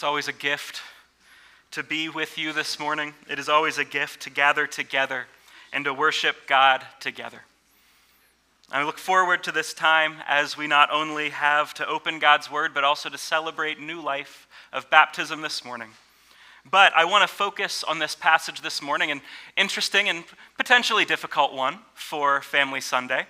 It's always a gift to be with you this morning. It is always a gift to gather together and to worship God together. I look forward to this time as we not only have to open God's Word, but also to celebrate new life of baptism this morning. But I want to focus on this passage this morning, an interesting and potentially difficult one for Family Sunday,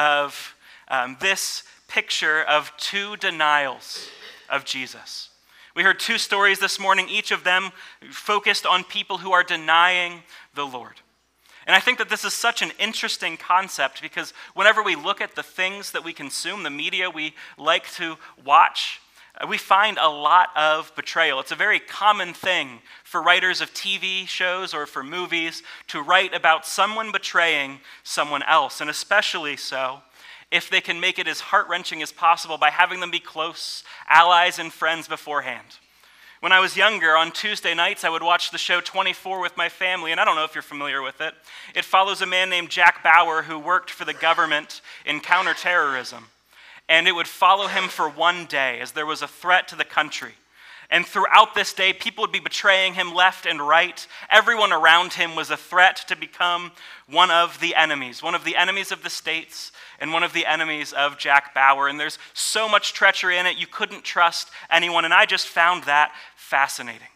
of this picture of two denials of Jesus. We heard two stories this morning, each of them focused on people who are denying the Lord. And I think that this is such an interesting concept because whenever we look at the things that we consume, the media we like to watch, we find a lot of betrayal. It's a very common thing for writers of TV shows or for movies to write about someone betraying someone else, and especially so if they can make it as heart-wrenching as possible by having them be close allies and friends beforehand. When I was younger, on Tuesday nights, I would watch the show 24 with my family, and I don't know if you're familiar with it. It follows a man named Jack Bauer who worked for the government in counterterrorism. And it would follow him for one day as there was a threat to the country. And throughout this day, people would be betraying him left and right. Everyone around him was a threat to become one of the enemies of the states and one of the enemies of Jack Bauer. And there's so much treachery in it, you couldn't trust anyone. And I just found that fascinating.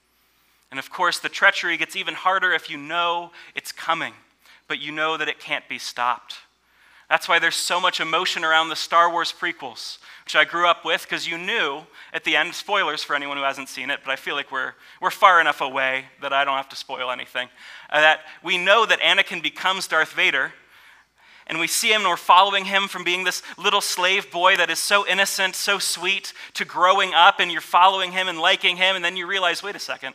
And of course, the treachery gets even harder if you know it's coming, but you know that it can't be stopped. That's why there's so much emotion around the Star Wars prequels, which I grew up with because you knew at the end, spoilers for anyone who hasn't seen it, but I feel like we're far enough away that I don't have to spoil anything, that we know that Anakin becomes Darth Vader, and we see him and we're following him from being this little slave boy that is so innocent, so sweet, to growing up, and you're following him and liking him, and then you realize, wait a second,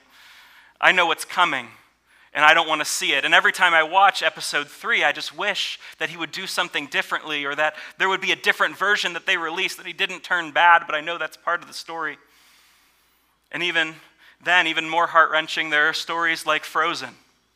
I know what's coming. And I don't want to see it. And every time I watch episode 3, I just wish that he would do something differently or that there would be a different version that they released, that he didn't turn bad, but I know that's part of the story. And even then, even more heart-wrenching, there are stories like Frozen.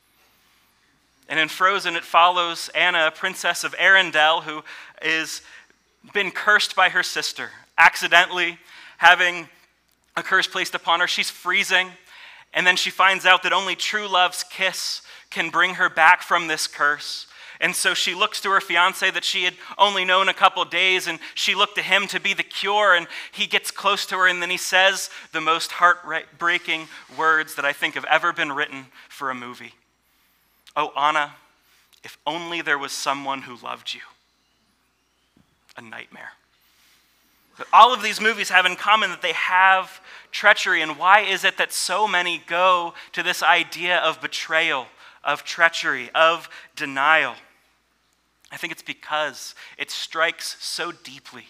And in Frozen, it follows Anna, a princess of Arendelle, who is been cursed by her sister, accidentally having a curse placed upon her. She's freezing. And then she finds out that only true love's kiss can bring her back from this curse. And so she looks to her fiance that she had only known a couple days, and she looked to him to be the cure, and he gets close to her, and then he says the most heartbreaking words that I think have ever been written for a movie. Oh, Anna, if only there was someone who loved you. A nightmare. But all of these movies have in common that they have treachery. And why is it that so many go to this idea of betrayal, of treachery, of denial? I think it's because it strikes so deeply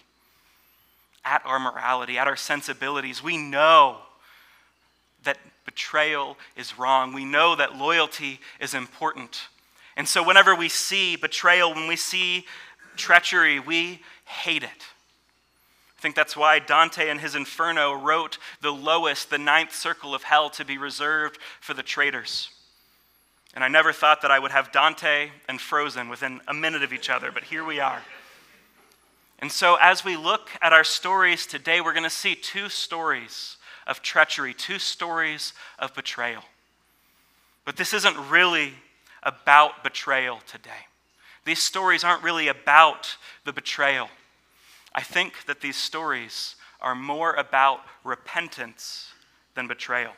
at our morality, at our sensibilities. We know that betrayal is wrong. We know that loyalty is important. And so whenever we see betrayal, when we see treachery, we hate it. I think that's why Dante in his Inferno wrote the lowest, the ninth circle of hell to be reserved for the traitors. And I never thought that I would have Dante and Frozen within a minute of each other, but here we are. And so as we look at our stories today, we're going to see two stories of treachery, two stories of betrayal. But this isn't really about betrayal today. These stories aren't really about the betrayal. I think that these stories are more about repentance than betrayal.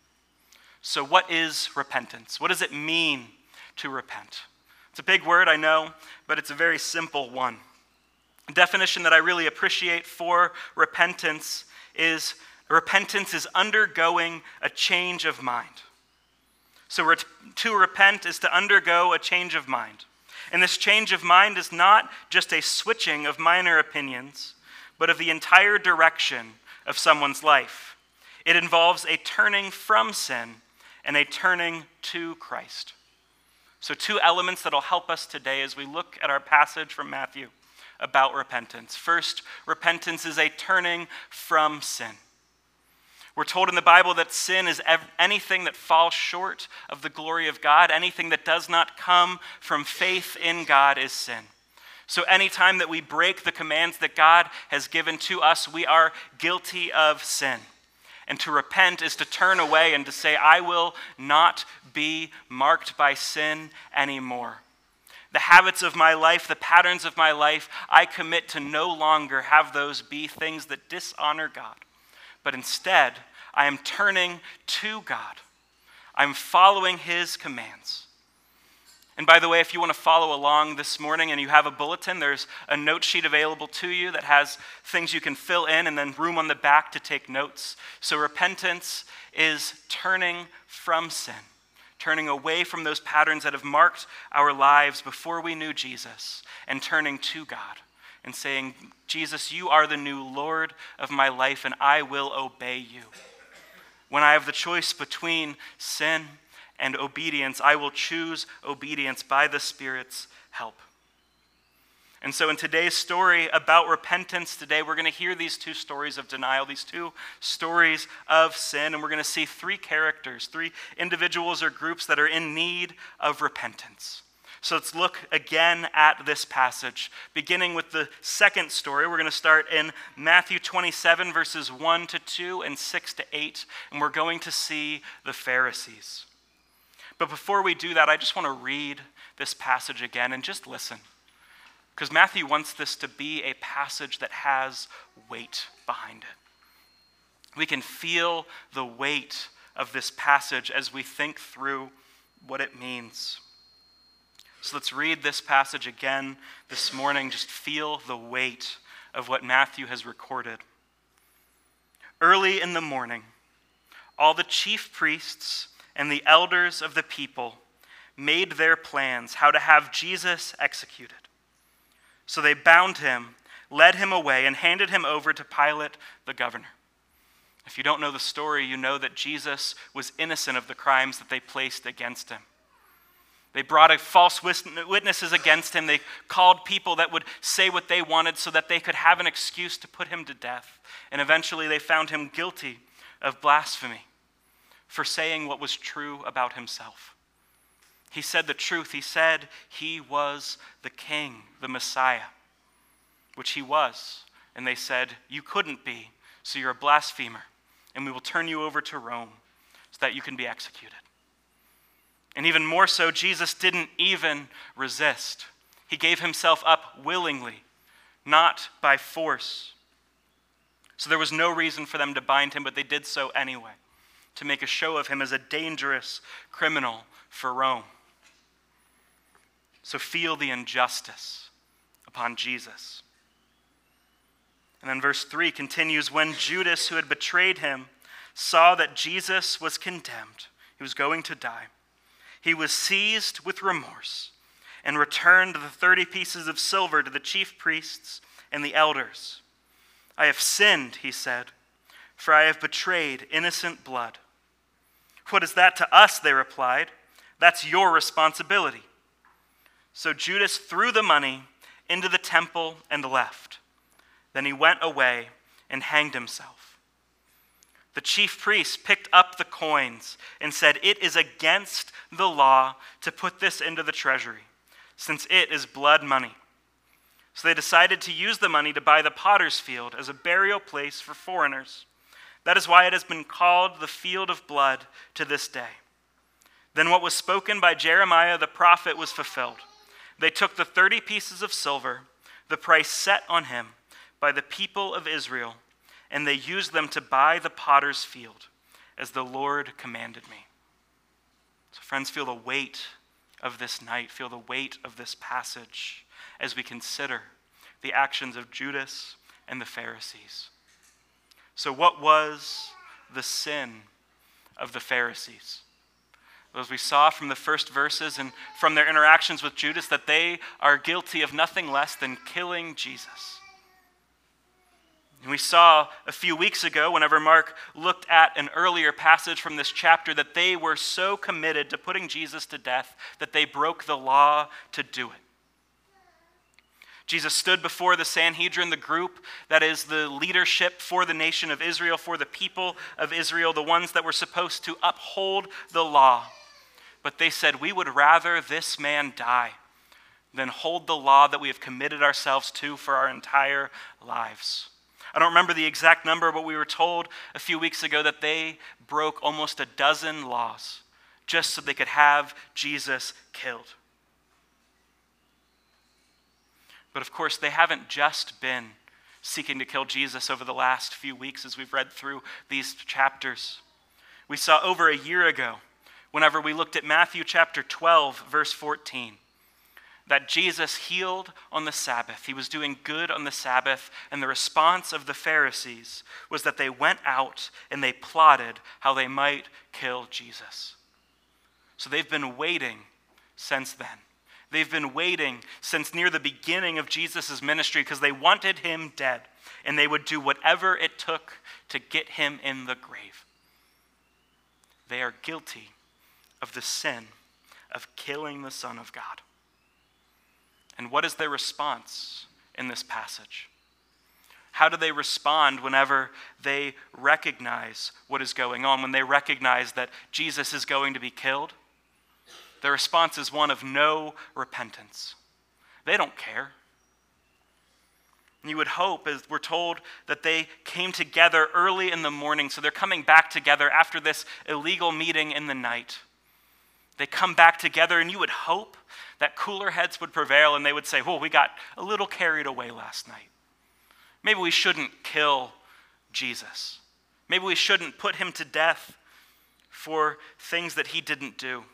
So what is repentance? What does it mean to repent? It's a big word, I know, but it's a very simple one. A definition that I really appreciate for repentance is undergoing a change of mind. So to repent is to undergo a change of mind. And this change of mind is not just a switching of minor opinions, but of the entire direction of someone's life. It involves a turning from sin and a turning to Christ. So two elements that will help us today as we look at our passage from Matthew about repentance. First, repentance is a turning from sin. We're told in the Bible that sin is anything that falls short of the glory of God. Anything that does not come from faith in God is sin. So anytime that we break the commands that God has given to us, we are guilty of sin. And to repent is to turn away and to say, I will not be marked by sin anymore. The habits of my life, the patterns of my life, I commit to no longer have those be things that dishonor God. But instead, I am turning to God. I'm following his commands. And by the way, if you want to follow along this morning and you have a bulletin, there's a note sheet available to you that has things you can fill in and then room on the back to take notes. So repentance is turning from sin, turning away from those patterns that have marked our lives before we knew Jesus, and turning to God and saying, Jesus, you are the new Lord of my life, and I will obey you. When I have the choice between sin and obedience, I will choose obedience by the Spirit's help. And so in today's story about repentance today, we're going to hear these two stories of denial, these two stories of sin, and we're going to see three characters, three individuals or groups that are in need of repentance. So let's look again at this passage. Beginning with the second story, we're going to start in Matthew 27, verses 1 to 2 and 6 to 8, and we're going to see the Pharisees. But before we do that, I just want to read this passage again and just listen. Because Matthew wants this to be a passage that has weight behind it. We can feel the weight of this passage as we think through what it means. So let's read this passage again this morning. Just feel the weight of what Matthew has recorded. Early in the morning, all the chief priests and the elders of the people made their plans how to have Jesus executed. So they bound him, led him away, and handed him over to Pilate, the governor. If you don't know the story, you know that Jesus was innocent of the crimes that they placed against him. They brought false witnesses against him. They called people that would say what they wanted so that they could have an excuse to put him to death. And eventually they found him guilty of blasphemy for saying what was true about himself. He said the truth. He said he was the king, the Messiah, which he was. And they said, you couldn't be, so you're a blasphemer, and we will turn you over to Rome so that you can be executed. And even more so, Jesus didn't even resist. He gave himself up willingly, not by force. So there was no reason for them to bind him, but they did so anyway, to make a show of him as a dangerous criminal for Rome. So feel the injustice upon Jesus. And then verse 3 continues, when Judas, who had betrayed him, saw that Jesus was condemned, he was going to die, he was seized with remorse and returned the 30 pieces of silver to the chief priests and the elders. I have sinned, he said, for I have betrayed innocent blood. What is that to us, they replied. That's your responsibility. So Judas threw the money into the temple and left. Then he went away and hanged himself. The chief priests picked up the coins and said, it is against the law to put this into the treasury, since it is blood money. So they decided to use the money to buy the potter's field as a burial place for foreigners. That is why it has been called the field of blood to this day. Then what was spoken by Jeremiah the prophet was fulfilled. They took the 30 pieces of silver, the price set on him by the people of Israel, and they used them to buy the potter's field, as the Lord commanded me. So friends, feel the weight of this night, feel the weight of this passage as we consider the actions of Judas and the Pharisees. So what was the sin of the Pharisees? As we saw from the first verses and from their interactions with Judas, that they are guilty of nothing less than killing Jesus. And we saw a few weeks ago, whenever Mark looked at an earlier passage from this chapter, that they were so committed to putting Jesus to death that they broke the law to do it. Jesus stood before the Sanhedrin, the group that is the leadership for the nation of Israel, for the people of Israel, the ones that were supposed to uphold the law. But they said, we would rather this man die than hold the law that we have committed ourselves to for our entire lives. I don't remember the exact number, but we were told a few weeks ago that they broke almost a dozen laws just so they could have Jesus killed. But of course, they haven't just been seeking to kill Jesus over the last few weeks as we've read through these chapters. We saw over a year ago, whenever we looked at Matthew chapter 12, verse 14, that Jesus healed on the Sabbath. He was doing good on the Sabbath, and the response of the Pharisees was that they went out and they plotted how they might kill Jesus. So they've been waiting since then. They've been waiting since near the beginning of Jesus' ministry because they wanted him dead, and they would do whatever it took to get him in the grave. They are guilty of the sin of killing the Son of God. And what is their response in this passage? How do they respond whenever they recognize what is going on, when they recognize that Jesus is going to be killed? Their response is one of no repentance. They don't care. And you would hope, as we're told, that they came together early in the morning, so they're coming back together after this illegal meeting in the night. They come back together, and you would hope that cooler heads would prevail, and they would say, well, we got a little carried away last night. Maybe we shouldn't kill Jesus. Maybe we shouldn't put him to death for things that he didn't do.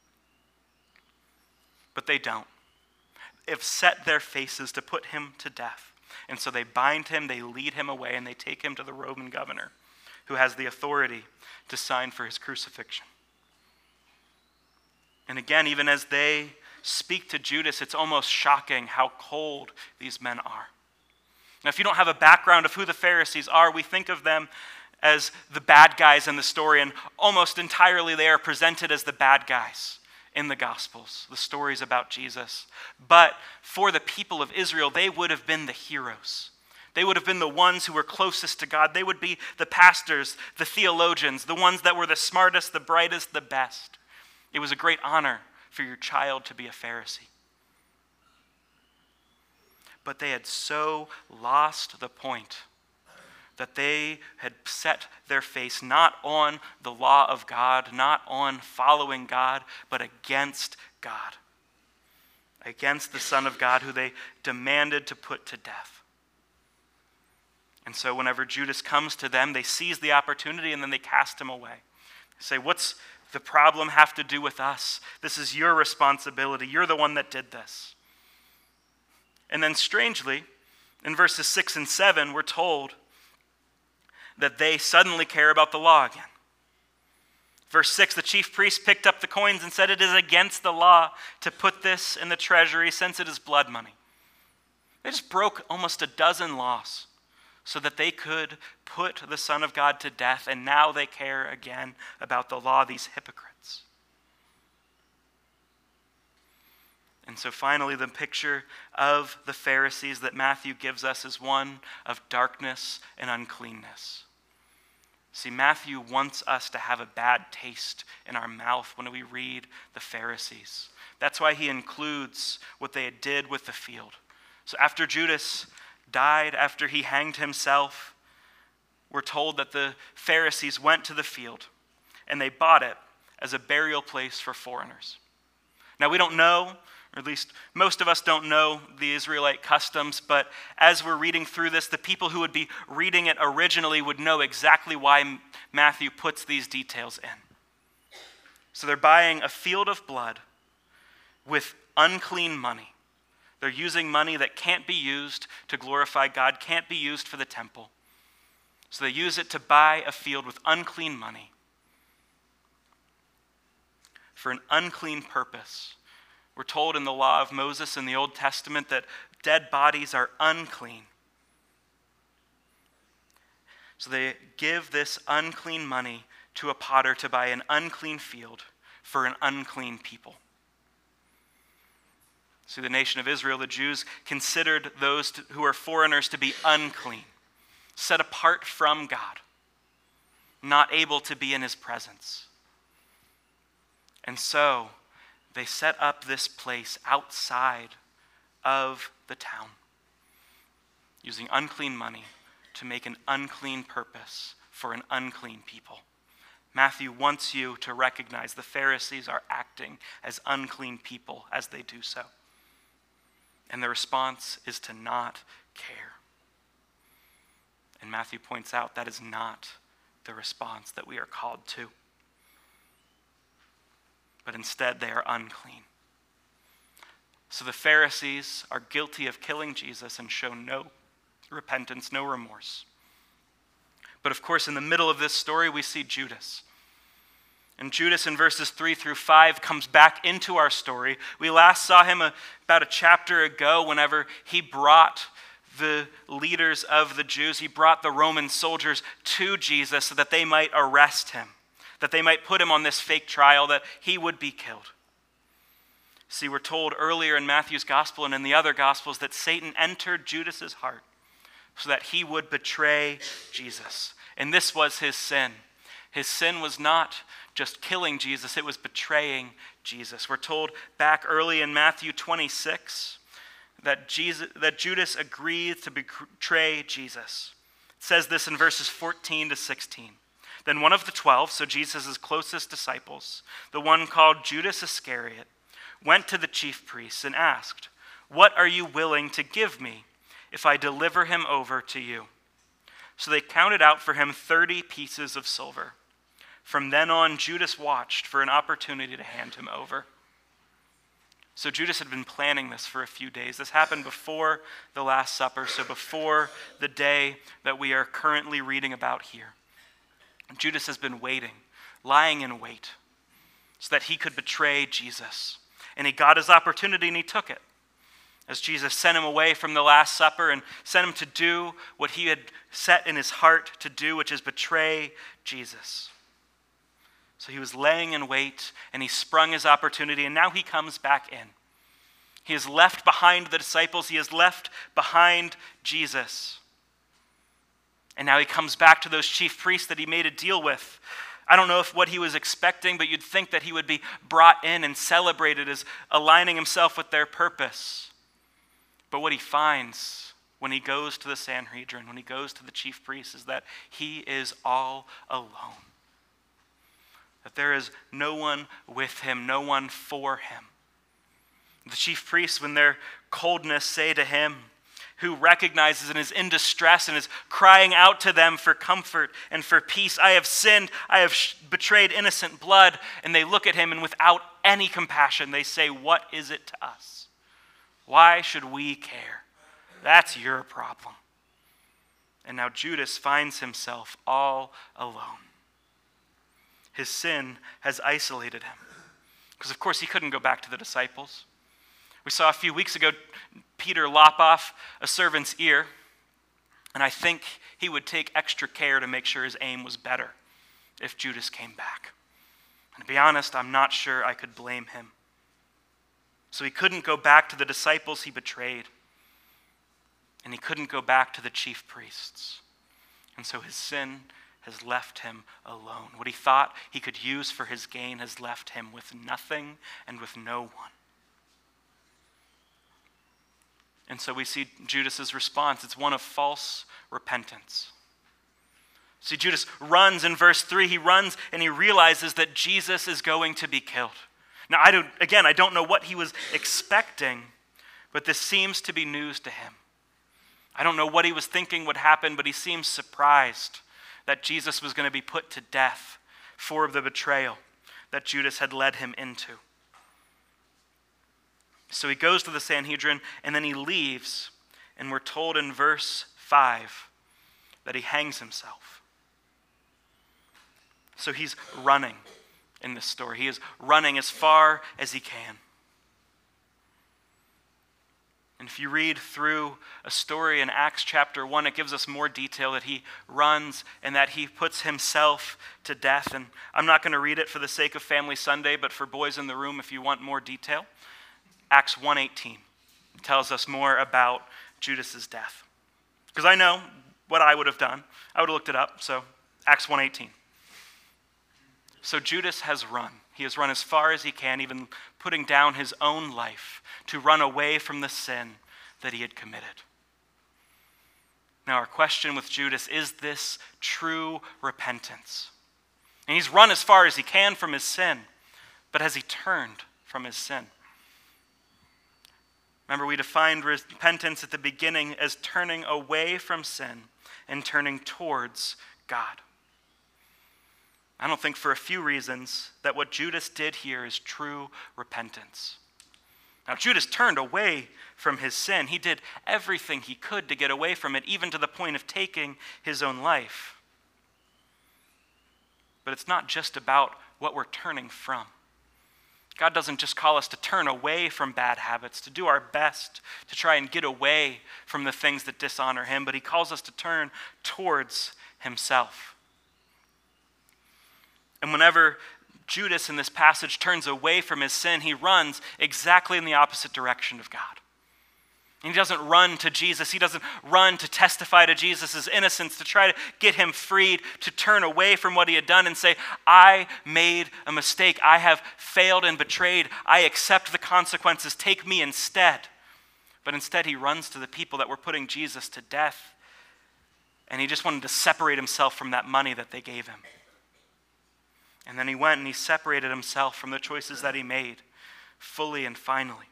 But they don't. They've set their faces to put him to death. And so they bind him, they lead him away, and they take him to the Roman governor, who has the authority to sign for his crucifixion. And again, even as they speak to Judas, it's almost shocking how cold these men are. Now, if you don't have a background of who the Pharisees are, we think of them as the bad guys in the story, and almost entirely they are presented as the bad guys in the Gospels, the stories about Jesus. But for the people of Israel, they would have been the heroes. They would have been the ones who were closest to God. They would be the pastors, the theologians, the ones that were the smartest, the brightest, the best. It was a great honor for your child to be a Pharisee. But they had so lost the point that they had set their face not on the law of God, not on following God, but against God, against the Son of God, who they demanded to put to death. And so whenever Judas comes to them, they seize the opportunity and then they cast him away. They say, what's the problem have to do with us? This is your responsibility. You're the one that did this. And then strangely, in verses 6 and 7, we're told that they suddenly care about the law again. Verse 6, the chief priest picked up the coins and said, it is against the law to put this in the treasury since it is blood money. They just broke almost a dozen laws so that they could put the Son of God to death, and now they care again about the law, these hypocrites. And so finally, the picture of the Pharisees that Matthew gives us is one of darkness and uncleanness. See, Matthew wants us to have a bad taste in our mouth when we read the Pharisees. That's why he includes what they did with the field. So after Judas died, after he hanged himself, we're told that the Pharisees went to the field and they bought it as a burial place for foreigners. Now we don't know, or at least most of us don't know the Israelite customs, but as we're reading through this, the people who would be reading it originally would know exactly why Matthew puts these details in. So they're buying a field of blood with unclean money. They're using money that can't be used to glorify God, can't be used for the temple. So they use it to buy a field with unclean money for an unclean purpose. We're told in the law of Moses in the Old Testament that dead bodies are unclean. So they give this unclean money to a potter to buy an unclean field for an unclean people. See, the nation of Israel, the Jews, considered those who are foreigners to be unclean, set apart from God, not able to be in his presence. And so they set up this place outside of the town, using unclean money to make an unclean purpose for an unclean people. Matthew wants you to recognize the Pharisees are acting as unclean people as they do so. And the response is to not care. And Matthew points out that is not the response that we are called to. But instead, they are unclean. So the Pharisees are guilty of killing Jesus and show no repentance, no remorse. But of course, in the middle of this story, we see Judas. And Judas in verses 3 through 5 comes back into our story. We last saw him about a chapter ago whenever he brought the leaders of the Jews, he brought the Roman soldiers to Jesus so that they might arrest him, that they might put him on this fake trial, that he would be killed. See, we're told earlier in Matthew's gospel and in the other gospels that Satan entered Judas's heart so that he would betray Jesus. And this was his sin. His sin was not just killing Jesus, it was betraying Jesus. We're told back early in Matthew 26 that Judas agreed to betray Jesus. It says this in verses 14 to 16. Then one of the 12, so Jesus' closest disciples, the one called Judas Iscariot, went to the chief priests and asked, "What are you willing to give me if I deliver him over to you?" So they counted out for him 30 pieces of silver. From then on, Judas watched for an opportunity to hand him over. So Judas had been planning this for a few days. This happened before the Last Supper, so before the day that we are currently reading about here. Judas has been waiting, lying in wait, so that he could betray Jesus. And he got his opportunity and he took it. As Jesus sent him away from the Last Supper and sent him to do what he had set in his heart to do, which is betray Jesus. So he was laying in wait, and he sprung his opportunity, and now he comes back in. He has left behind the disciples. He has left behind Jesus. And now he comes back to those chief priests that he made a deal with. I don't know if what he was expecting, but you'd think that he would be brought in and celebrated as aligning himself with their purpose. But what he finds when he goes to the Sanhedrin, when he goes to the chief priests, is that he is all alone. That there is no one with him, no one for him. The chief priests, when their coldness, say to him, who recognizes and is in distress and is crying out to them for comfort and for peace, "I have sinned, I have betrayed innocent blood." And they look at him and without any compassion, they say, "What is it to us? Why should we care? That's your problem." And now Judas finds himself all alone. His sin has isolated him. Because of course he couldn't go back to the disciples. We saw a few weeks ago Peter lop off a servant's ear, and I think he would take extra care to make sure his aim was better if Judas came back. And to be honest, I'm not sure I could blame him. So he couldn't go back to the disciples he betrayed, and he couldn't go back to the chief priests. And so his sin has left him alone. What he thought he could use for his gain has left him with nothing and with no one. And so we see Judas's response. It's one of false repentance. See, Judas runs in verse 3. He runs and he realizes that Jesus is going to be killed. Now, I don't know what he was expecting, but this seems to be news to him. I don't know what he was thinking would happen, but he seems surprised that Jesus was going to be put to death for the betrayal that Judas had led him into. So he goes to the Sanhedrin, and then he leaves, and we're told in verse 5 that he hangs himself. So he's running in this story. He is running as far as he can. And if you read through a story in Acts chapter 1, it gives us more detail that he runs and that he puts himself to death. And I'm not going to read it for the sake of Family Sunday, but for boys in the room, if you want more detail, Acts 1:18 tells us more about Judas's death. Because I know what I would have done. I would have looked it up. So Acts 1:18. So Judas has run. He has run as far as he can, even putting down his own life to run away from the sin that he had committed. Now our question with Judas, is this true repentance? And he's run as far as he can from his sin, but has he turned from his sin? Remember, we defined repentance at the beginning as turning away from sin and turning towards God. I don't think for a few reasons that what Judas did here is true repentance. Now, Judas turned away from his sin. He did everything he could to get away from it, even to the point of taking his own life. But it's not just about what we're turning from. God doesn't just call us to turn away from bad habits, to do our best to try and get away from the things that dishonor him, but he calls us to turn towards himself. And whenever Judas in this passage turns away from his sin, he runs exactly in the opposite direction of God. And he doesn't run to Jesus. He doesn't run to testify to Jesus' innocence, to try to get him freed, to turn away from what he had done and say, I made a mistake. I have failed and betrayed. I accept the consequences. Take me instead. But instead he runs to the people that were putting Jesus to death. And he just wanted to separate himself from that money that they gave him. And then he went and he separated himself from the choices that he made, fully and finally.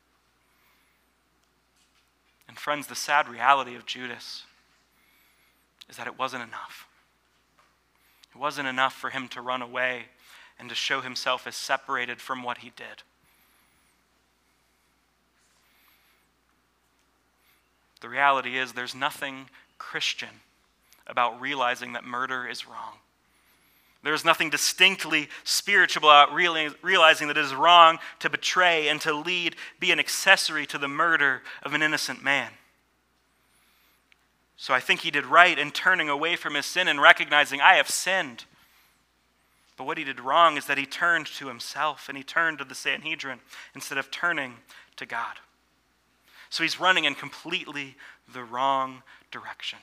And friends, the sad reality of Judas is that it wasn't enough. It wasn't enough for him to run away and to show himself as separated from what he did. The reality is there's nothing Christian about realizing that murder is wrong. There's nothing distinctly spiritual about realizing that it is wrong to betray and to be an accessory to the murder of an innocent man. So I think he did right in turning away from his sin and recognizing, I have sinned. But what he did wrong is that he turned to himself and he turned to the Sanhedrin instead of turning to God. So he's running in completely the wrong direction.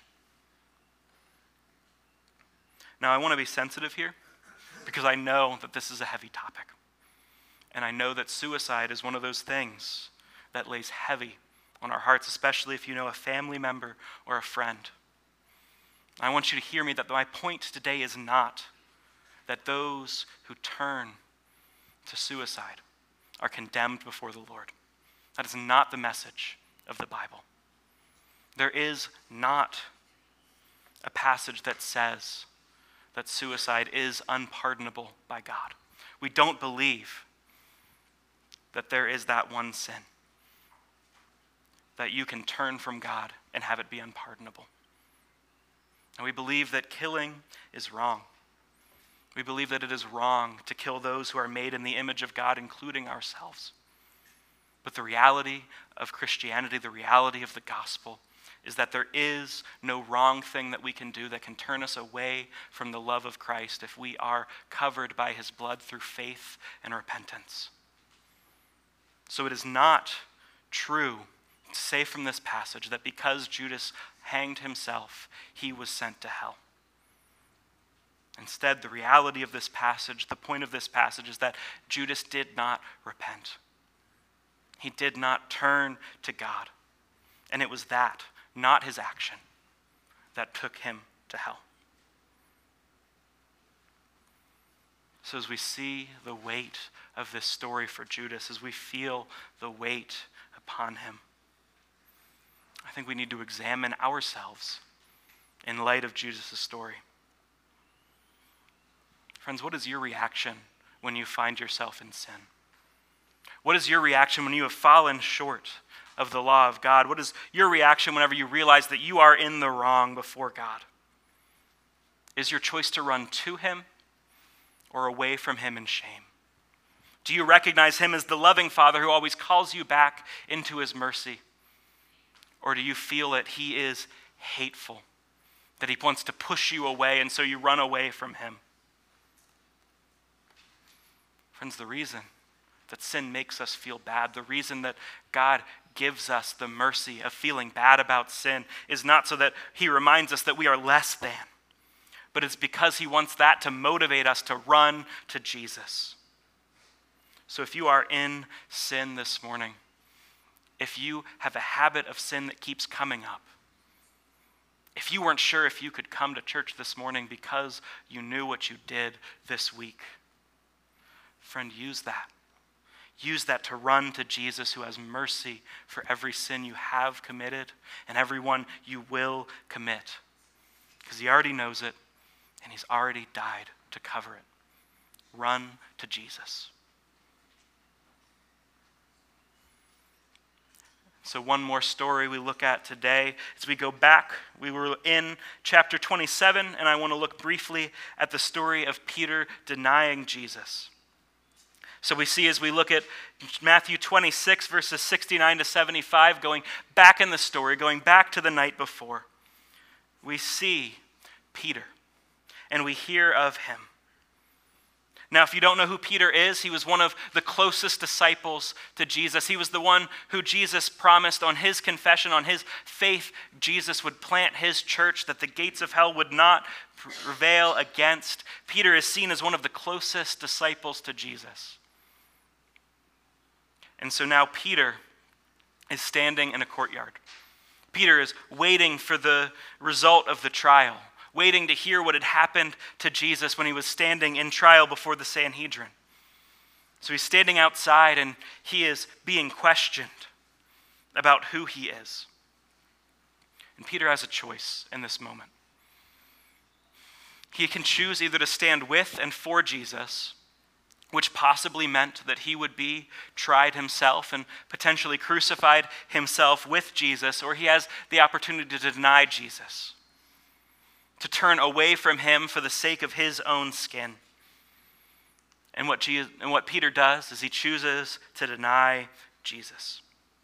Now, I want to be sensitive here because I know that this is a heavy topic. And I know that suicide is one of those things that lays heavy on our hearts, especially if you know a family member or a friend. I want you to hear me that my point today is not that those who turn to suicide are condemned before the Lord. That is not the message of the Bible. There is not a passage that says that suicide is unpardonable by God. We don't believe that there is that one sin, that you can turn from God and have it be unpardonable. And we believe that killing is wrong. We believe that it is wrong to kill those who are made in the image of God, including ourselves. But the reality of Christianity, the reality of the gospel, is that there is no wrong thing that we can do that can turn us away from the love of Christ if we are covered by his blood through faith and repentance. So it is not true to say from this passage that because Judas hanged himself, he was sent to hell. Instead, the reality of this passage, the point of this passage, is that Judas did not repent. He did not turn to God. And it was that, not his action, that took him to hell. So as we see the weight of this story for Judas, as we feel the weight upon him, I think we need to examine ourselves in light of Judas' story. Friends, what is your reaction when you find yourself in sin? What is your reaction when you have fallen short of the law of God? What is your reaction whenever you realize that you are in the wrong before God? Is your choice to run to him or away from him in shame? Do you recognize him as the loving Father who always calls you back into his mercy? Or do you feel that he is hateful, that he wants to push you away and so you run away from him? Friends, the reason that sin makes us feel bad, the reason that God gives us the mercy of feeling bad about sin is not so that he reminds us that we are less than, but it's because he wants that to motivate us to run to Jesus. So if you are in sin this morning, if you have a habit of sin that keeps coming up, if you weren't sure if you could come to church this morning because you knew what you did this week, friend, use that. Use that to run to Jesus, who has mercy for every sin you have committed and every one you will commit. Because he already knows it, and he's already died to cover it. Run to Jesus. So one more story we look at today. As we go back, we were in chapter 27, and I want to look briefly at the story of Peter denying Jesus. So we see, as we look at Matthew 26, verses 69 to 75, going back in the story, going back to the night before, we see Peter, and we hear of him. Now, if you don't know who Peter is, he was one of the closest disciples to Jesus. He was the one who Jesus promised on his confession, on his faith, Jesus would plant his church, that the gates of hell would not prevail against. Peter is seen as one of the closest disciples to Jesus. And so now Peter is standing in a courtyard. Peter is waiting for the result of the trial, waiting to hear what had happened to Jesus when he was standing in trial before the Sanhedrin. So he's standing outside, and he is being questioned about who he is. And Peter has a choice in this moment. He can choose either to stand with and for Jesus, which possibly meant that he would be tried himself and potentially crucified himself with Jesus, or he has the opportunity to deny Jesus, to turn away from him for the sake of his own skin. And what Peter does is he chooses to deny Jesus.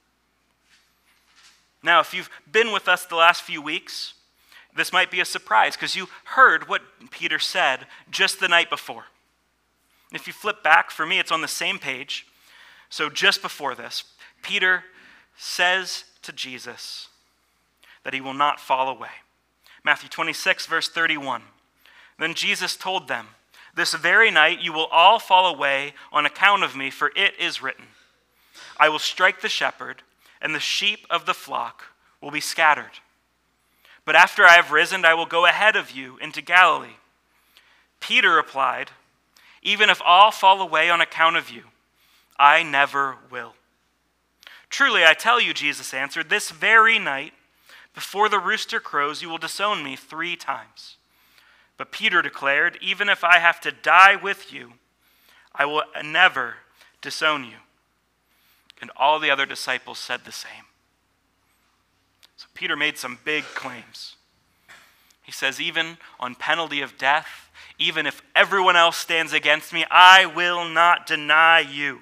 Now, if you've been with us the last few weeks, this might be a surprise because you heard what Peter said just the night before. If you flip back, for me, it's on the same page. So just before this, Peter says to Jesus that he will not fall away. Matthew 26, verse 31. Then Jesus told them, "This very night you will all fall away on account of me, for it is written, I will strike the shepherd, and the sheep of the flock will be scattered. But after I have risen, I will go ahead of you into Galilee." Peter replied, "Even if all fall away on account of you, I never will." "Truly, I tell you," Jesus answered, "this very night, before the rooster crows, you will disown me 3 times. But Peter declared, "Even if I have to die with you, I will never disown you." And all the other disciples said the same. So Peter made some big claims. He says, even on penalty of death, even if everyone else stands against me, I will not deny you.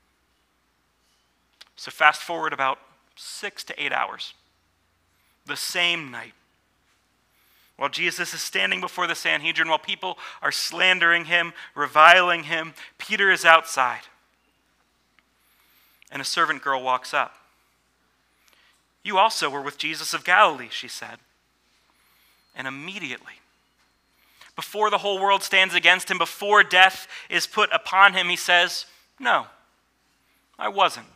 So fast forward about 6 to 8 hours. The same night, while Jesus is standing before the Sanhedrin, while people are slandering him, reviling him, Peter is outside. And a servant girl walks up. "You also were with Jesus of Galilee," she said. And immediately, before the whole world stands against him, before death is put upon him, he says, "No, I wasn't.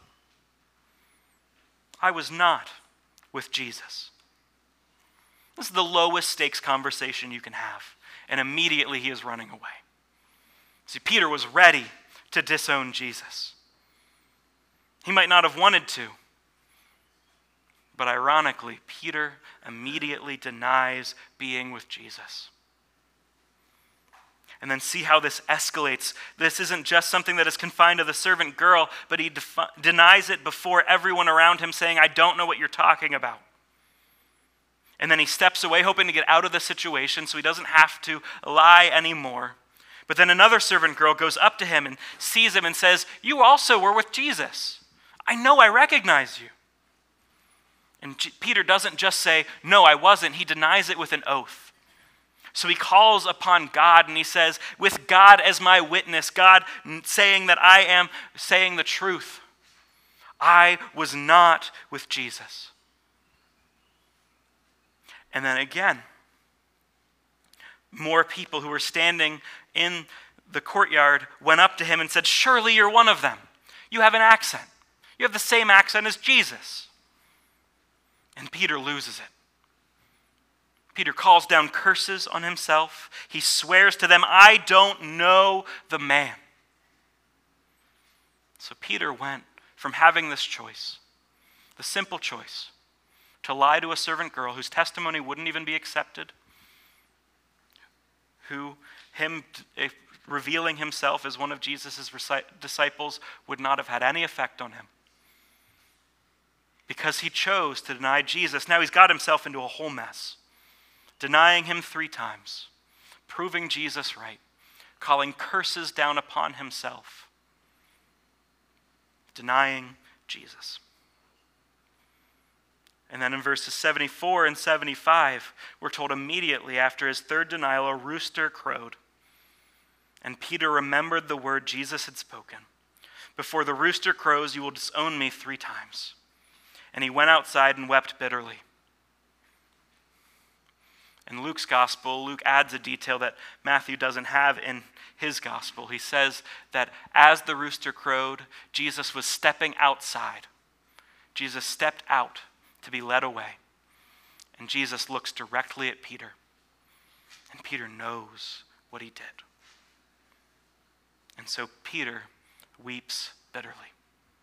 I was not with Jesus." This is the lowest stakes conversation you can have. And immediately he is running away. See, Peter was ready to disown Jesus. He might not have wanted to. But ironically, Peter immediately denies being with Jesus. And then see how this escalates. This isn't just something that is confined to the servant girl, but he denies it before everyone around him, saying, "I don't know what you're talking about." And then he steps away, hoping to get out of the situation so he doesn't have to lie anymore. But then another servant girl goes up to him and sees him and says, "You also were with Jesus. I know I recognize you." And Peter doesn't just say, "No, I wasn't." He denies it with an oath. So he calls upon God and he says, "With God as my witness, God saying that I am saying the truth, I was not with Jesus." And then again, more people who were standing in the courtyard went up to him and said, "Surely you're one of them. You have an accent. You have the same accent as Jesus." And Peter loses it. Peter calls down curses on himself. He swears to them, "I don't know the man." So Peter went from having this choice, the simple choice, to lie to a servant girl whose testimony wouldn't even be accepted, him revealing himself as one of Jesus' disciples would not have had any effect on him. Because he chose to deny Jesus, now he's got himself into a whole mess. Denying him 3 times, proving Jesus right, calling curses down upon himself, denying Jesus. And then in verses 74 and 75, we're told immediately after his 3rd denial, a rooster crowed. And Peter remembered the word Jesus had spoken. "Before the rooster crows, you will disown me 3 times. And he went outside and wept bitterly." In Luke's gospel, Luke adds a detail that Matthew doesn't have in his gospel. He says that as the rooster crowed, Jesus was stepping outside. Jesus stepped out to be led away. And Jesus looks directly at Peter. And Peter knows what he did. And so Peter weeps bitterly.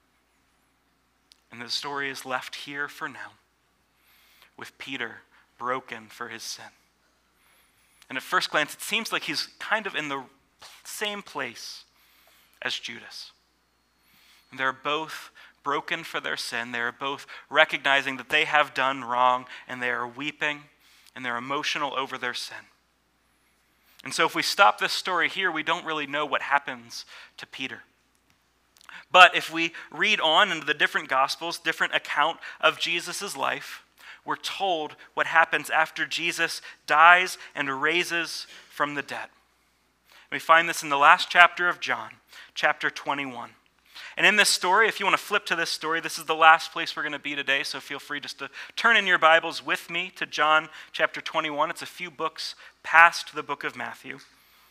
And the story is left here for now, with Peter broken for his sin. And at first glance, it seems like he's kind of in the same place as Judas. And they're both broken for their sin. They are both recognizing that they have done wrong, and they are weeping, and they're emotional over their sin. And so if we stop this story here, we don't really know what happens to Peter. But if we read on into the different gospels, different account of Jesus' life, we're told what happens after Jesus dies and raises from the dead. We find this in the last chapter of John, chapter 21. And in this story, if you want to flip to this story, this is the last place we're going to be today, so feel free just to turn in your Bibles with me to John chapter 21. It's a few books past the book of Matthew.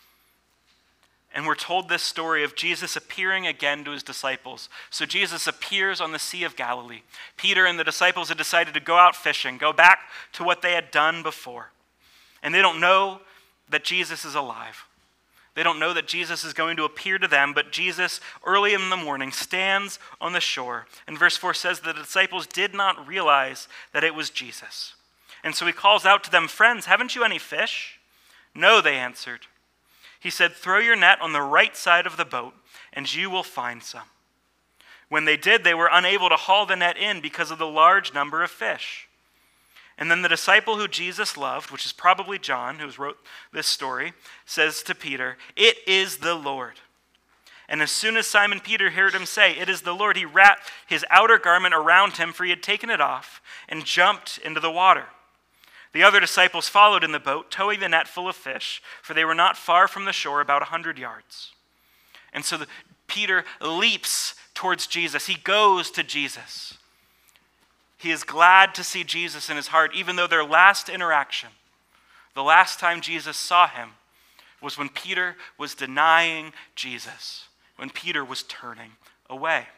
And we're told this story of Jesus appearing again to his disciples. So Jesus appears on the Sea of Galilee. Peter and the disciples had decided to go out fishing, go back to what they had done before. And they don't know that Jesus is alive. They don't know that Jesus is going to appear to them, but Jesus, early in the morning, stands on the shore. And verse 4 says the disciples did not realize that it was Jesus. And so he calls out to them, "Friends, haven't you any fish?" "No," they answered. He said, "Throw your net on the right side of the boat, and you will find some." When they did, they were unable to haul the net in because of the large number of fish. And then the disciple who Jesus loved, which is probably John, who wrote this story, says to Peter, "It is the Lord." And as soon as Simon Peter heard him say, "It is the Lord," he wrapped his outer garment around him, for he had taken it off, and jumped into the water. The other disciples followed in the boat, towing the net full of fish, for they were not far from the shore, about 100 yards. And so Peter leaps towards Jesus. He goes to Jesus. He is glad to see Jesus in his heart, even though their last interaction, the last time Jesus saw him, was when Peter was denying Jesus, when Peter was turning away.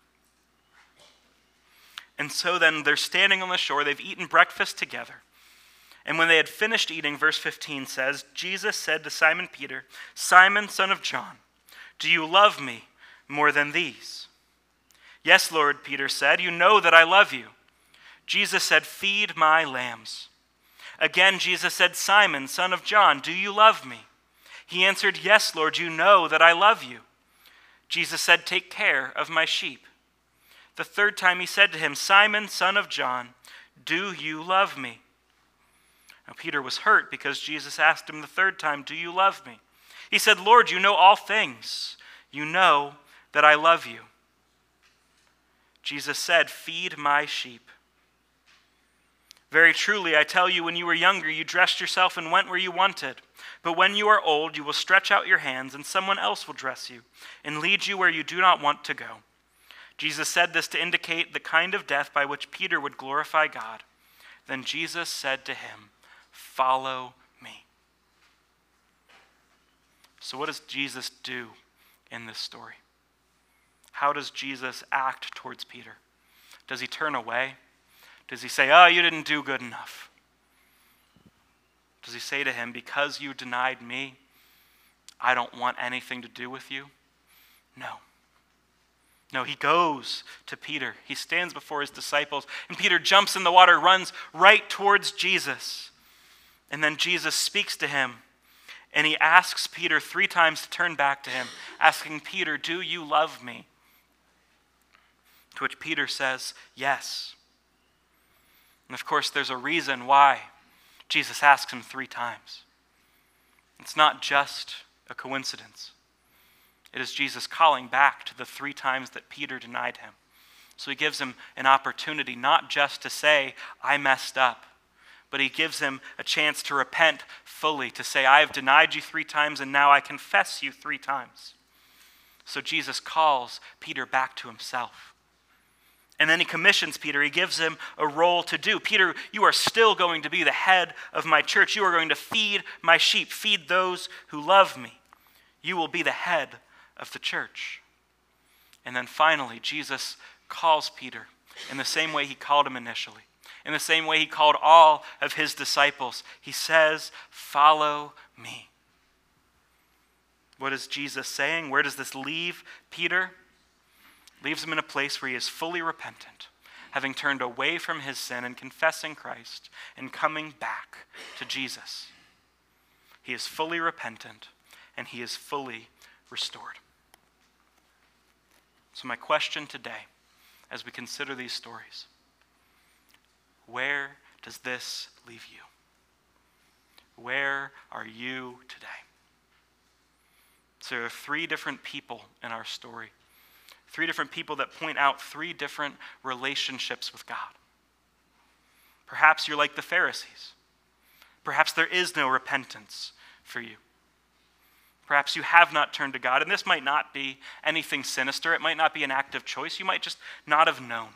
And so then they're standing on the shore. They've eaten breakfast together. And when they had finished eating, verse 15 says, Jesus said to Simon Peter, "Simon, son of John, do you love me more than these?" "Yes, Lord," Peter said, "you know that I love you." Jesus said, "Feed my lambs." Again, Jesus said, "Simon, son of John, do you love me?" He answered, "Yes, Lord, you know that I love you." Jesus said, "Take care of my sheep." The 3rd time he said to him, "Simon, son of John, do you love me?" Now Peter was hurt because Jesus asked him the 3rd time, "Do you love me?" He said, "Lord, you know all things. You know that I love you." Jesus said, "Feed my sheep. Very truly, I tell you, when you were younger, you dressed yourself and went where you wanted. But when you are old, you will stretch out your hands, and someone else will dress you and lead you where you do not want to go." Jesus said this to indicate the kind of death by which Peter would glorify God. Then Jesus said to him, "Follow me." So what does Jesus do in this story? How does Jesus act towards Peter? Does he turn away? Does he say, "Oh, you didn't do good enough"? Does he say to him, because you denied me, I don't want anything to do with you? No. No, he goes to Peter. He stands before his disciples, and Peter jumps in the water, runs right towards Jesus. And then Jesus speaks to him, and he asks Peter 3 times to turn back to him, asking Peter, do you love me? To which Peter says, yes. And of course, there's a reason why Jesus asks him 3 times. It's not just a coincidence. It is Jesus calling back to the 3 times that Peter denied him. So he gives him an opportunity not just to say, I messed up, but he gives him a chance to repent fully, to say, I have denied you 3 times and now I confess you 3 times. So Jesus calls Peter back to himself. And then he commissions Peter. He gives him a role to do. Peter, you are still going to be the head of my church. You are going to feed my sheep, feed those who love me. You will be the head of the church. And then finally, Jesus calls Peter in the same way he called him initially, in the same way he called all of his disciples. He says, follow me. What is Jesus saying? Where does this leave Peter? Leaves him in a place where he is fully repentant, having turned away from his sin and confessing Christ and coming back to Jesus. He is fully repentant and he is fully restored. So my question today, as we consider these stories, where does this leave you? Where are you today? So there are 3 different people in our story. 3 different people that point out 3 different relationships with God. Perhaps you're like the Pharisees. Perhaps there is no repentance for you. Perhaps you have not turned to God, and this might not be anything sinister. It might not be an active choice. You might just not have known.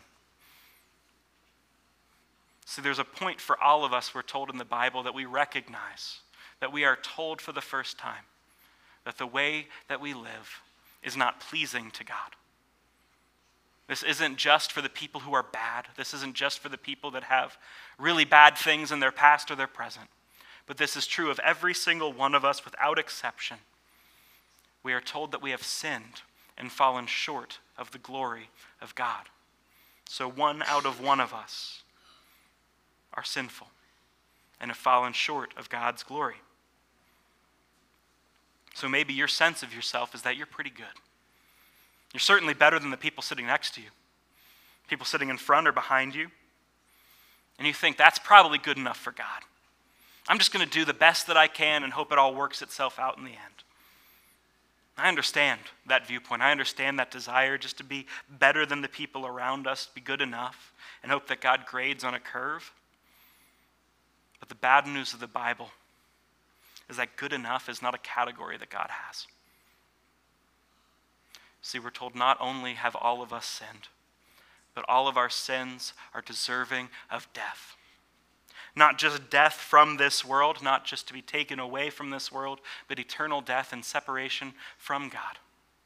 So there's a point for all of us, we're told in the Bible, that we recognize, that we are told for the first time, that the way that we live is not pleasing to God. This isn't just for the people who are bad. This isn't just for the people that have really bad things in their past or their present. But this is true of every single one of us without exception. We are told that we have sinned and fallen short of the glory of God. So 1 out of 1 of us are sinful and have fallen short of God's glory. So maybe your sense of yourself is that you're pretty good. You're certainly better than the people sitting next to you, people sitting in front or behind you. And you think, that's probably good enough for God. I'm just going to do the best that I can and hope it all works itself out in the end. I understand that viewpoint. I understand that desire just to be better than the people around us, to be good enough, and hope that God grades on a curve. But the bad news of the Bible is that good enough is not a category that God has. See, we're told not only have all of us sinned, but all of our sins are deserving of death. Not just death from this world, not just to be taken away from this world, but eternal death and separation from God.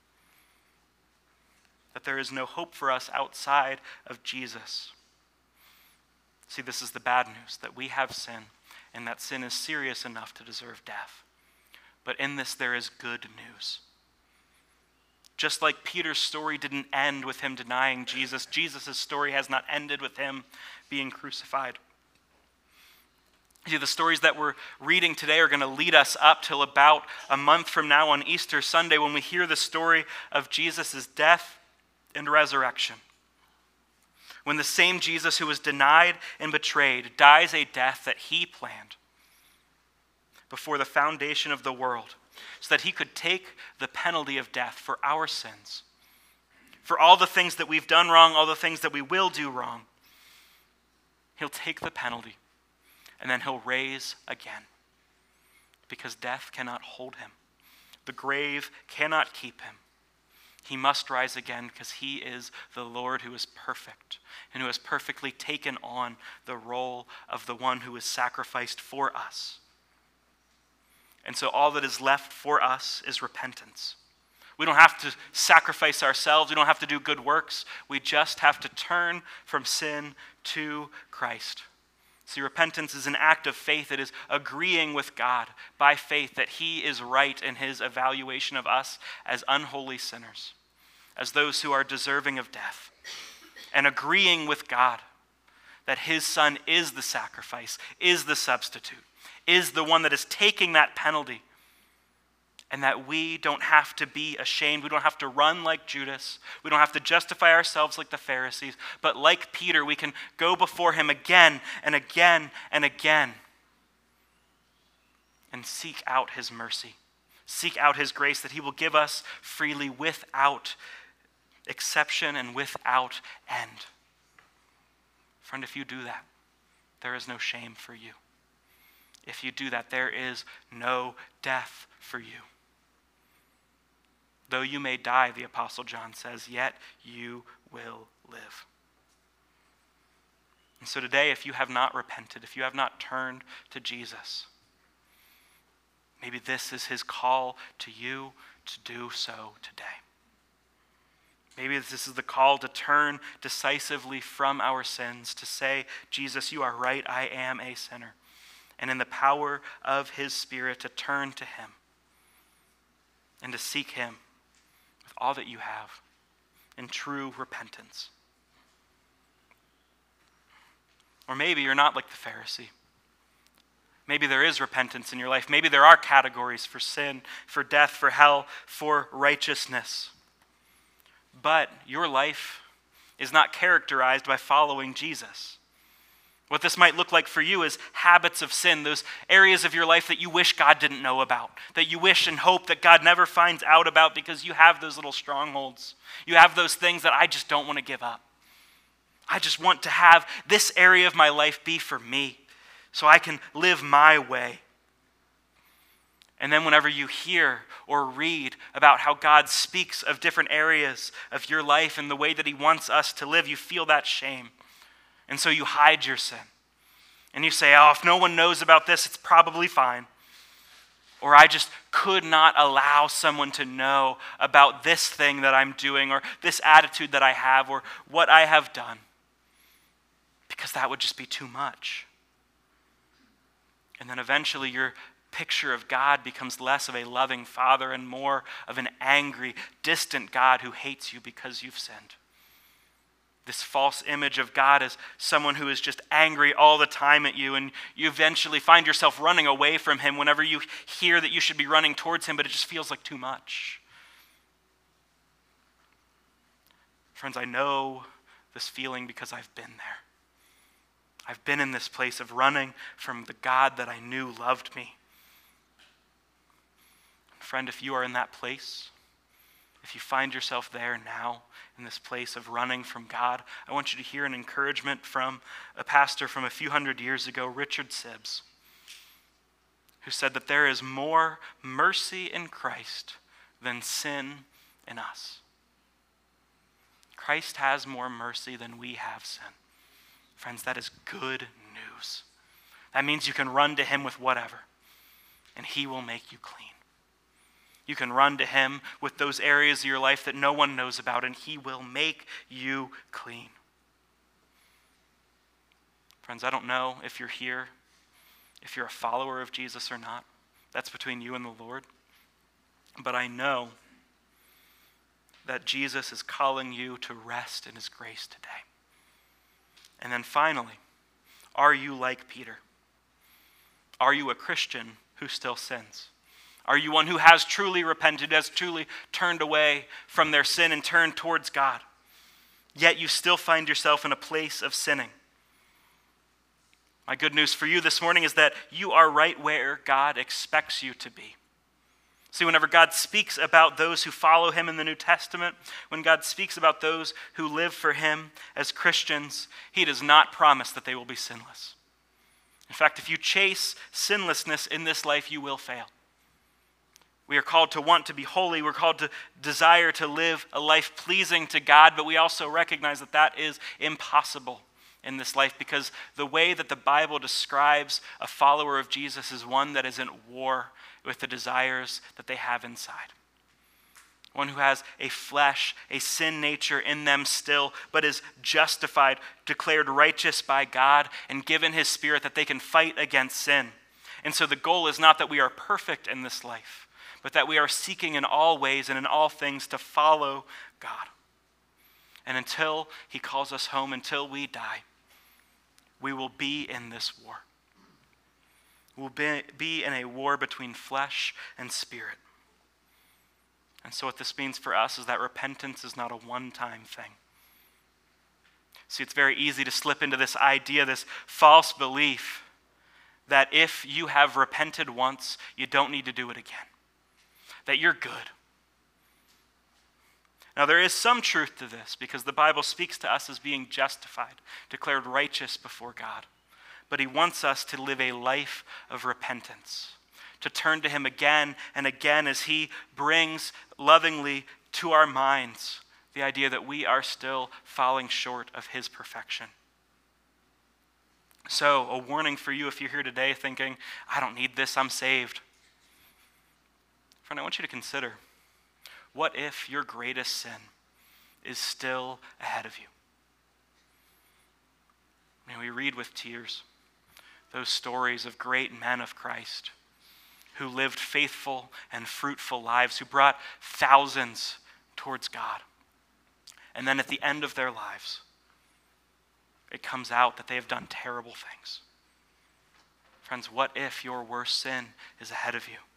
That there is no hope for us outside of Jesus. See, this is the bad news, that we have sin, and that sin is serious enough to deserve death. But in this, there is good news. Just like Peter's story didn't end with him denying Jesus, Jesus' story has not ended with him being crucified. See, the stories that we're reading today are going to lead us up till about a month from now on Easter Sunday, when we hear the story of Jesus' death and resurrection. When the same Jesus who was denied and betrayed dies a death that he planned before the foundation of the world, so that he could take the penalty of death for our sins, for all the things that we've done wrong, all the things that we will do wrong. He'll take the penalty, and then he'll raise again, because death cannot hold him. The grave cannot keep him. He must rise again, because he is the Lord who is perfect and who has perfectly taken on the role of the one who is sacrificed for us. And so all that is left for us is repentance. We don't have to sacrifice ourselves. We don't have to do good works. We just have to turn from sin to Christ See, repentance is an act of faith. It is agreeing with God by faith that he is right in his evaluation of us as unholy sinners, as those who are deserving of death, and agreeing with God that his Son is the sacrifice, is the substitute, is the one that is taking that penalty, and that we don't have to be ashamed. We don't have to run like Judas. We don't have to justify ourselves like the Pharisees. But like Peter, we can go before him again and again and again and seek out his mercy. Seek out his grace that he will give us freely without exception and without end. Friend, if you do that, there is no shame for you. If you do that, there is no death for you. Though you may die, the Apostle John says, yet you will live. And so today, if you have not repented, if you have not turned to Jesus, maybe this is his call to you to do so today. Maybe this is the call to turn decisively from our sins, to say, Jesus, you are right, I am a sinner. And in the power of his Spirit, to turn to him and to seek him with all that you have in true repentance. Or maybe you're not like the Pharisee. Maybe there is repentance in your life. Maybe there are categories for sin, for death, for hell, for righteousness. But your life is not characterized by following Jesus. What this might look like for you is habits of sin, those areas of your life that you wish God didn't know about, that you wish and hope that God never finds out about because you have those little strongholds. You have those things that I just don't want to give up. I just want to have this area of my life be for me so I can live my way. And then whenever you hear or read about how God speaks of different areas of your life and the way that he wants us to live, you feel that shame. And so you hide your sin. And you say, oh, if no one knows about this, it's probably fine. Or I just could not allow someone to know about this thing that I'm doing or this attitude that I have or what I have done. Because that would just be too much. And then eventually your picture of God becomes less of a loving Father and more of an angry, distant God who hates you because you've sinned. This false image of God as someone who is just angry all the time at you, and you eventually find yourself running away from him whenever you hear that you should be running towards him, but it just feels like too much. Friends, I know this feeling because I've been there. I've been in this place of running from the God that I knew loved me. Friend, if you are in that place, if you find yourself there now, in this place of running from God, I want you to hear an encouragement from a pastor from a few hundred years ago, Richard Sibbes, who said that there is more mercy in Christ than sin in us. Christ has more mercy than we have sin. Friends, that is good news. That means you can run to him with whatever, and he will make you clean. You can run to him with those areas of your life that no one knows about, and he will make you clean. Friends, I don't know if you're here, if you're a follower of Jesus or not. That's between you and the Lord. But I know that Jesus is calling you to rest in his grace today. And then finally, are you like Peter? Are you a Christian who still sins? Are you one who has truly repented, has truly turned away from their sin and turned towards God? Yet you still find yourself in a place of sinning. My good news for you this morning is that you are right where God expects you to be. See, whenever God speaks about those who follow him in the New Testament, when God speaks about those who live for him as Christians, he does not promise that they will be sinless. In fact, if you chase sinlessness in this life, you will fail. We are called to want to be holy. We're called to desire to live a life pleasing to God, but we also recognize that that is impossible in this life because the way that the Bible describes a follower of Jesus is one that is in war with the desires that they have inside. one who has a flesh, a sin nature in them still, but is justified, declared righteous by God, and given his Spirit that they can fight against sin. And so the goal is not that we are perfect in this life, but that we are seeking in all ways and in all things to follow God. And until he calls us home, until we die, we will be in this war. We'll be in a war between flesh and spirit. And so what this means for us is that repentance is not a one-time thing. See, it's very easy to slip into this idea, this false belief, that if you have repented once, you don't need to do it again. That you're good. Now, there is some truth to this because the Bible speaks to us as being justified, declared righteous before God. But he wants us to live a life of repentance, to turn to him again and again as he brings lovingly to our minds the idea that we are still falling short of his perfection. So, a warning for you if you're here today thinking, I don't need this, I'm saved. Friend, I want you to consider, what if your greatest sin is still ahead of you? May we read with tears those stories of great men of Christ who lived faithful and fruitful lives, who brought thousands towards God. And then at the end of their lives, it comes out that they have done terrible things. Friends, what if your worst sin is ahead of you?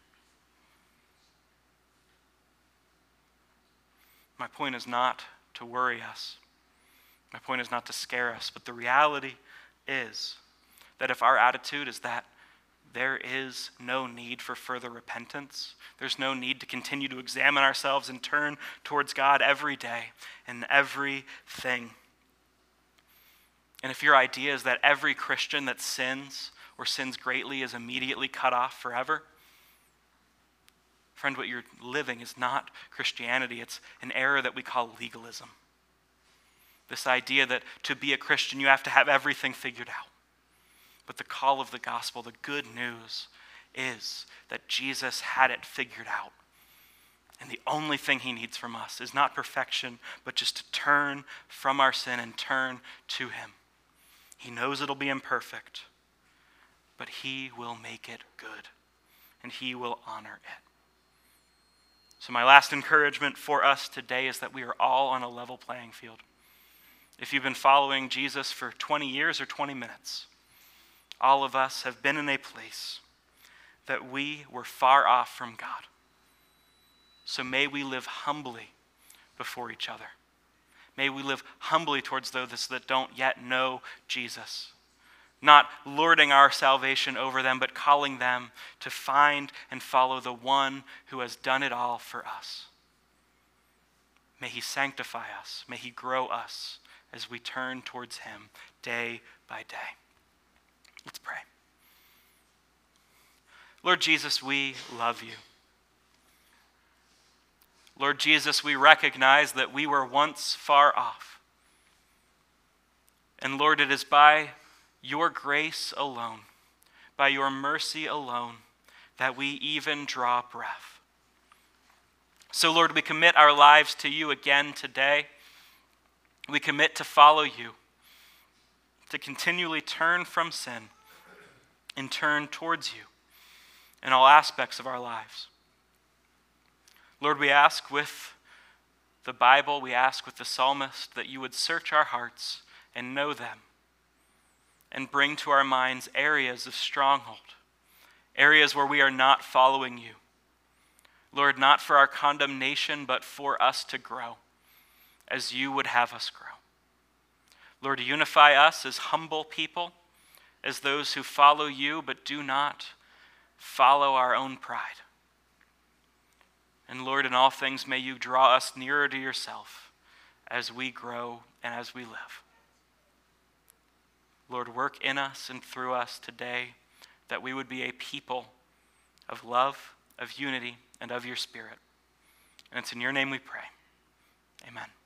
My point is not to worry us. My point is not to scare us. But the reality is that if our attitude is that there is no need for further repentance, there's no need to continue to examine ourselves and turn towards God every day and everything. And if your idea is that every Christian that sins or sins greatly is immediately cut off forever, friend, what you're living is not Christianity. It's an error that we call legalism. This idea that to be a Christian, you have to have everything figured out. But the call of the gospel, the good news, is that Jesus had it figured out. And the only thing he needs from us is not perfection, but just to turn from our sin and turn to him. He knows it'll be imperfect, but he will make it good, and he will honor it. So my last encouragement for us today is that we are all on a level playing field. If you've been following Jesus for 20 years or 20 minutes, all of us have been in a place that we were far off from God. So may we live humbly before each other. May we live humbly towards those that don't yet know Jesus. Not lording our salvation over them, but calling them to find and follow the one who has done it all for us. May he sanctify us. May he grow us as we turn towards him day by day. Let's pray. Lord Jesus, we love you. Lord Jesus, we recognize that we were once far off. And Lord, it is by your grace alone, by your mercy alone, that we even draw breath. So Lord, we commit our lives to you again today. We commit to follow you, to continually turn from sin and turn towards you in all aspects of our lives. Lord, we ask with the Bible, we ask with the psalmist that you would search our hearts and know them and bring to our minds areas of stronghold, areas where we are not following you. Lord, not for our condemnation, but for us to grow as you would have us grow. Lord, unify us as humble people, as those who follow you but do not follow our own pride. And Lord, in all things, may you draw us nearer to yourself as we grow and as we live. Lord, work in us and through us today that we would be a people of love, of unity, and of your Spirit. And it's in your name we pray. Amen.